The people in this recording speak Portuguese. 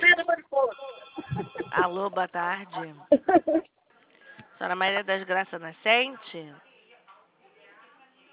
Alô, boa tarde. Senhora Maria das Graças Nascente?